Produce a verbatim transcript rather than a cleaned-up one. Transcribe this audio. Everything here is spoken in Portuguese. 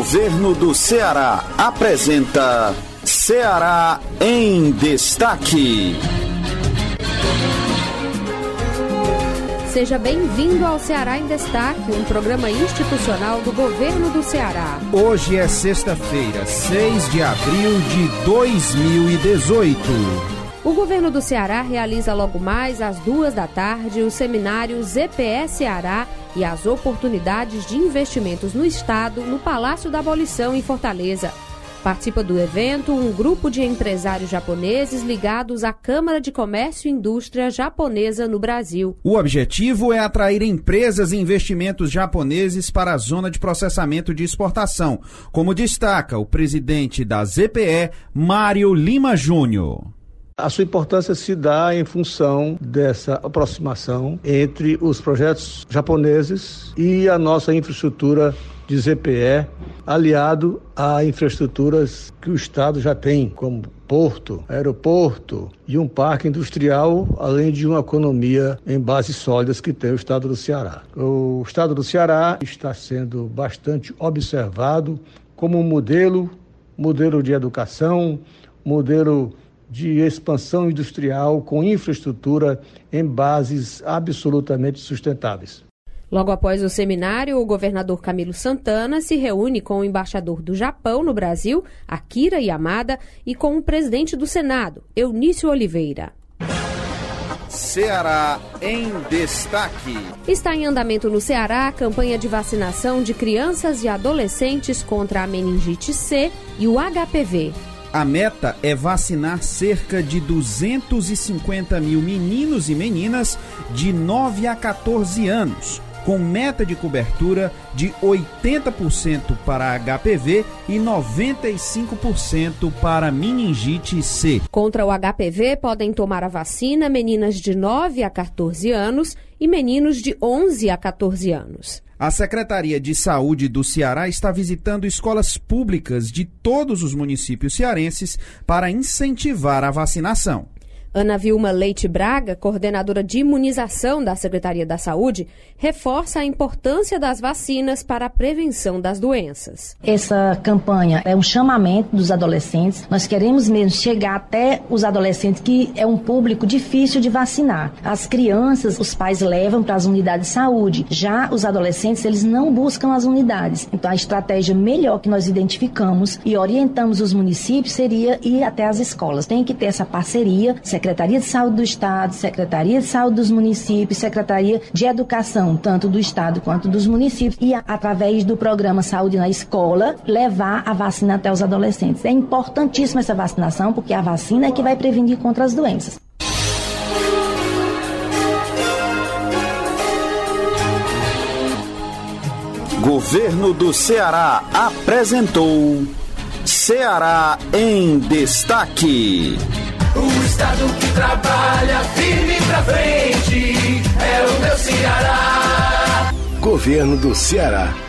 Governo do Ceará apresenta Ceará em Destaque. Seja bem-vindo ao Ceará em Destaque, um programa institucional do Governo do Ceará. Hoje é sexta-feira, seis de abril de dois mil e dezoito. O Governo do Ceará realiza logo mais às duas da tarde o seminário Z P E Ceará e as oportunidades de investimentos no Estado no Palácio da Abolição em Fortaleza. Participa do evento um grupo de empresários japoneses ligados à Câmara de Comércio e Indústria Japonesa no Brasil. O objetivo é atrair empresas e investimentos japoneses para a zona de processamento de exportação, como destaca o presidente da Z P E, Mário Lima Júnior. A sua importância se dá em função dessa aproximação entre os projetos japoneses e a nossa infraestrutura de Z P E, aliado a infraestruturas que o Estado já tem, como porto, aeroporto e um parque industrial, além de uma economia em bases sólidas que tem o Estado do Ceará. O Estado do Ceará está sendo bastante observado como um modelo, modelo de educação, modelo de expansão industrial com infraestrutura em bases absolutamente sustentáveis. Logo após o seminário, o governador Camilo Santana se reúne com o embaixador do Japão no Brasil, Akira Yamada, e com o presidente do Senado, Eunício Oliveira. Ceará em Destaque. Está em andamento no Ceará a campanha de vacinação de crianças e adolescentes contra a meningite C e o H P V. A meta é vacinar cerca de duzentos e cinquenta mil meninos e meninas de nove a quatorze anos, com meta de cobertura de oitenta por cento para H P V e noventa e cinco por cento para meningite C. Contra o H P V podem tomar a vacina meninas de nove a quatorze anos e meninos de onze a quatorze anos. A Secretaria de Saúde do Ceará está visitando escolas públicas de todos os municípios cearenses para incentivar a vacinação. Ana Vilma Leite Braga, coordenadora de imunização da Secretaria da Saúde, reforça a importância das vacinas para a prevenção das doenças. Essa campanha é um chamamento dos adolescentes. Nós queremos mesmo chegar até os adolescentes, que é um público difícil de vacinar. As crianças, os pais levam para as unidades de saúde. Já os adolescentes, eles não buscam as unidades. Então, a estratégia melhor que nós identificamos e orientamos os municípios seria ir até as escolas. Tem que ter essa parceria, Secretaria de Saúde do Estado, Secretaria de Saúde dos municípios, Secretaria de Educação, tanto do Estado quanto dos municípios, e através do programa Saúde na Escola, levar a vacina até os adolescentes. É importantíssima essa vacinação, porque a vacina é que vai prevenir contra as doenças. Governo do Ceará apresentou Ceará em Destaque. O estado que trabalha firme pra frente é o meu Ceará. Governo do Ceará.